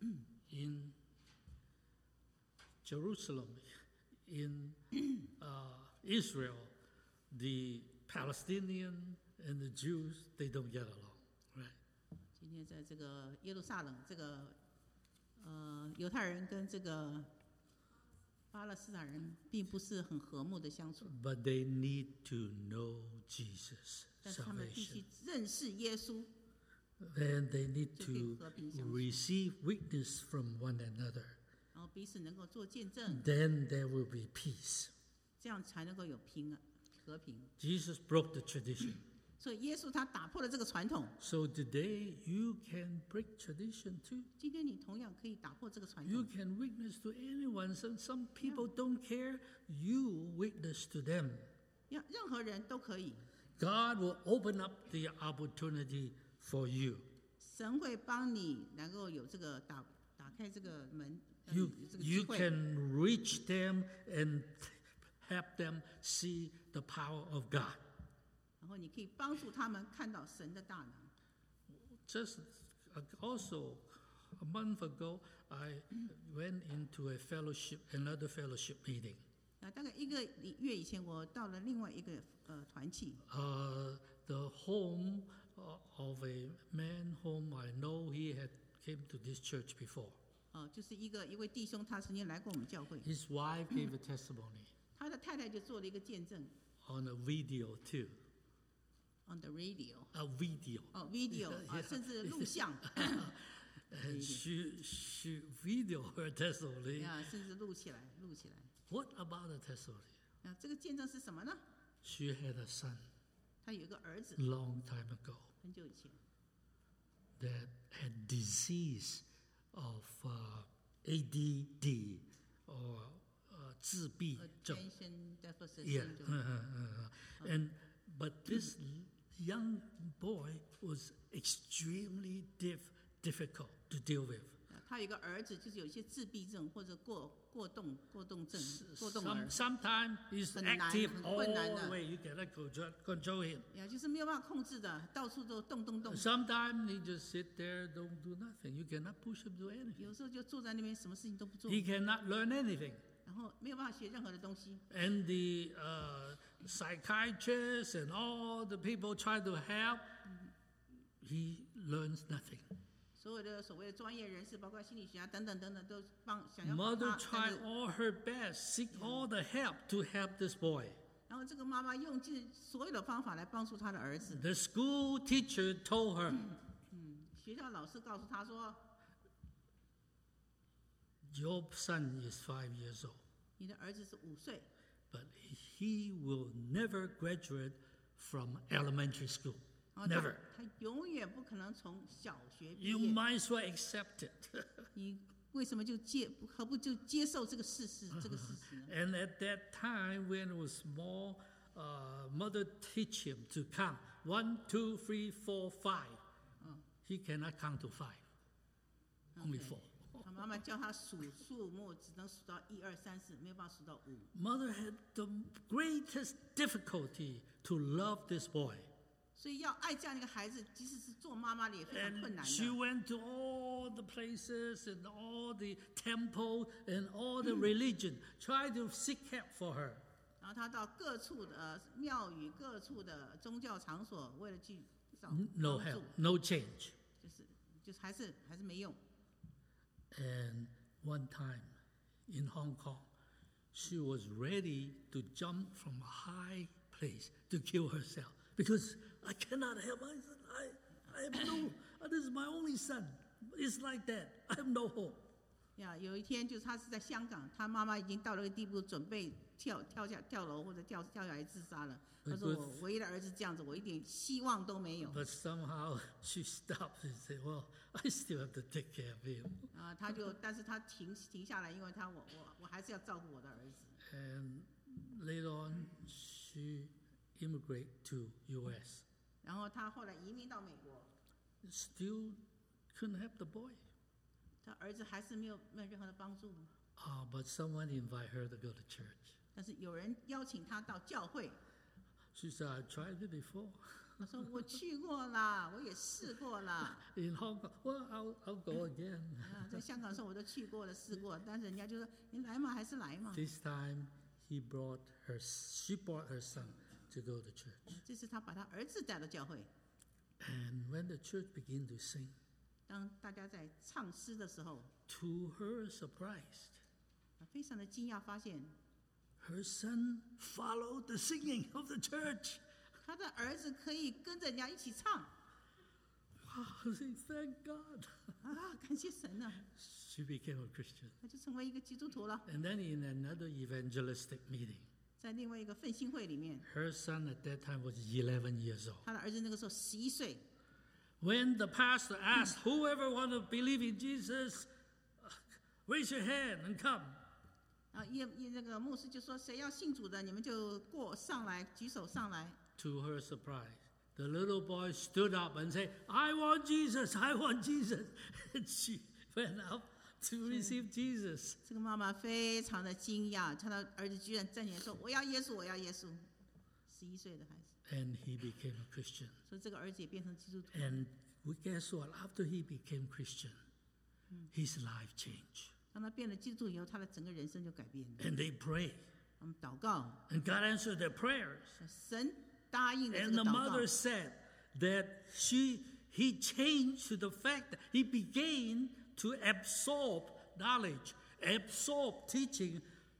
in Jerusalem, in Israel, the Palestinian and the Jews, they don't get along, right? 今天在这个耶路撒冷，这个犹太人跟这个巴勒斯坦人并不是很和睦的相处。 But they need to know Jesus' 但是他们必 salvation. 须认识耶稣， And they need 就可以 to 和平相处， receive witness from one another. 然后彼此能够做见证， Then there will be peace. 这样才能够有和平。 Jesus broke the tradition. 所以耶稣他打破了这个传统。 So today you can break tradition too. 今天你同样可以打破这个传 You 统。 can witness to anyone. Some people don't care. You witness to them. 任何人都可以， God will open up the opportunity for you. 神会帮你能够有这个打开这个门，有这个机 You 会。 can reach them and help them see the power of God. 然后你可以帮助他们看到神的大能。 Just also a month ago, I went into another fellowship meeting. 大概1个月以前，我到了另外一个团契。 The home of a man whom I know, he had came to this church before. 就是一位弟兄，他曾经来过我们教会， His wife gave a testimony 他的太太就做了一个见证 on a video too. on the radio， A video. video， 甚至录像， And she video her testimony. 甚至录起来。 What about the testimony? 这个见证是什么呢？ She had a son 他有一个儿子， long time ago 很久以前， that had disease of ADD or 自闭症. attention deficit Yeah. syndrome。 But this young boy was extremely difficult to deal with. 他有一个儿子，就是有一些自闭症或者过动症、过动儿， Sometimes he's 很难， active 很 all 困难的。 the way. You cannot control him. 就是没有办法控制的，到处都动。 Sometimes he just sit there, don't do nothing. You cannot push him to do anything. 有时候就坐在那边，什么事情都不做， He cannot learn anything. 然后没有办法学任何的东西。 And the psychiatrists and all the people try to help, he learns nothing. 所有的所谓的专业人士，包括心理学等等，都想要帮 Mother 他。 tried all her best, seek all the help to help this boy. 然后这个妈妈用尽所有的方法来帮助她的儿子。 The school teacher told her, 学校老师告诉她说 your son is 5 years old, 你的儿子是5岁， but he will never graduate from elementary school. 然后 Never. 他永远不可能从小学毕 You 业。 might as well accept it. 你为什么何不就接受这个事实呢？ And at that time, when it was small, mother teach him to count 1, 2, 3, 4, 5. He cannot count to 5. Only 4. 他妈妈教他数目，只能数到1、2、3、4，没有办法数到5。 Mother had the greatest difficulty to love this boy. 所以要爱这样一个孩子，即使是做妈妈的也非常困 And 难 she 的。 went to all the places and all the temple and all the religion, try to seek help for her. 然后他到各处的庙宇、各处的宗教场所，为了去找 No 帮 help, 助， no change. 就是还是没用。 And one time in Hong Kong, she was ready to jump from a high place to kill herself because I cannot help my son. I have no, this is my only son. It's like that. I have no hope. 有一天，就是他是在香港，他妈妈已经到了一个地步，准备跳楼或者跳下来自杀了。他说：“我唯一的儿子这样子，我一点希望都没有。” But somehow she stopped and said, "Well, I still have to take care of him." 但是他停下来，因为我还是要照顾我的儿子。 And later on, she immigrated to U.S. 然后他后来移民到美国， Still couldn't help the boy. 他儿子还是没有任何的帮助。 But someone invited her to go to church. 但是有人邀请他到教会， She said, "I tried it before. 他说我去过啦，我也试过啦。 In Hong Kong, well, I'll go again. 在香港的时候我都去过了，试过，但是人家就说你来嘛，还是来嘛。 This time, she brought her son to go to church. 这次他把他儿子带到教会。 And when the church began to sing, 当大家在唱诗的时候， to her surprise, 非常的惊讶，发现 her son followed the singing of the church. 他的儿子可以跟着人家一起唱。 Wow, thank God. 啊，感谢神啊！ She became a Christian. 他就成为一个基督徒了。 And then in another evangelistic meeting, 在另外一个奋兴会里面， her son at that time was 11 years old. 他的儿子那个时候11岁。 When the pastor asked, whoever want to believe in Jesus, raise your hand and come. 啊，那个牧师就说，谁要信主的，你们就上来，举手上来。 To her surprise, the little boy stood up and said, I want Jesus, I want Jesus. And she went up to receive Jesus. 这个妈妈非常的惊讶，他的儿子居然站起来说：“我要耶稣，我要耶稣。”11岁的孩子。 And he became a Christian. 所以这个儿子也变成基督徒。 And we guess what? After he became Christian, his life changed. 当他变了基督徒以后，他的整个人生就改变了。 And they prayed. 我们祷告， And God answered their prayers. 神答应了这 And 个 the 祷告。 mother said that he changed to the fact that he began to absorb knowledge, absorb teaching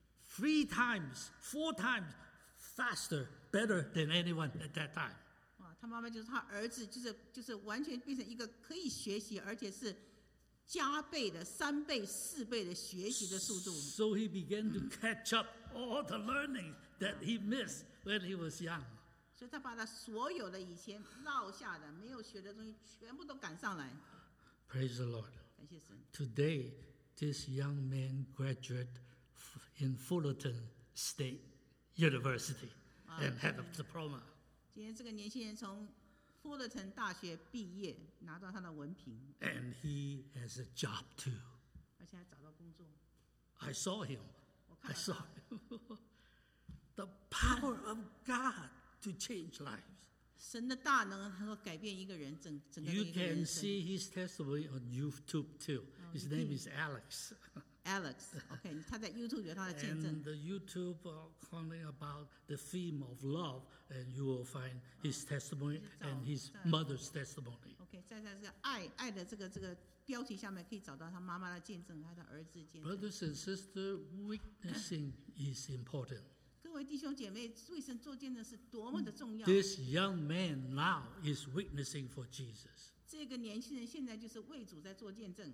3 times, 4 times faster, better than anyone at that time. 哇，他妈妈就是他儿子，就是完全变成一个可以学习，而且是加倍的3倍、4倍的学习的速度。 So he began to catch up all the learning that he missed when he was young. 所以他把他所有的以前落下的、没有学的东西，全部都赶上来。 Praise the Lord. 感谢神。 Today, this young man graduated in Fullerton State University and had a diploma. 今天这个年轻人从富勒城大学毕业，拿到他的文凭， And he has a job too. 而且还找到工作。 I saw him. 我 I 看 saw 到他 him. The power of God to change lives. 神的大能能够改变一个人整个的 You 一个 can 人生。 see his testimony on YouTube too. His name is Alex. Alex，OK， 他在 YouTube 有他的见证 And。the YouTube calling about the theme of love, and you will find his testimony and his mother's testimony. OK， 在这个爱的这个标题下面，可以找到他妈妈的见证，他的儿子见证。 Brothers and sisters, witnessing is important. 各位弟兄姐妹，为神做见证是多么的重要。 This young man now is witnessing for Jesus. 这个年轻人现在就是为主在做见证，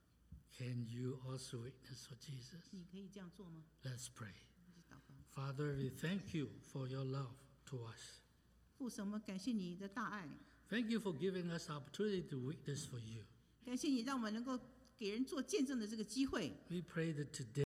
Can you also witness for Jesus? 你可以这样做吗？ Let's pray. 一起祷告。 Father, we thank you for your love to us. 父神，我们感谢你的大爱， Thank you for giving us opportunity to witness for you. 感谢你让我们能够给人做见证的这个机会。 We pray that today